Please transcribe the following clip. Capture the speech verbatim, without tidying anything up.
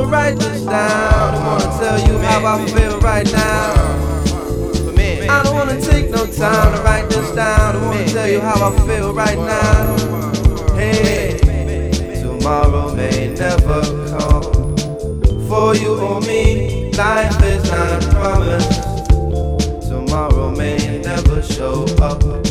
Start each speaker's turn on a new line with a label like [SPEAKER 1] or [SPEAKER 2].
[SPEAKER 1] I'ma write this down. I wanna tell you how I feel right now. I don't wanna take no time to write this down. I wanna tell you how I feel right now. Hey, tomorrow may never come. For you or me, life is not promised. Tomorrow may never show up.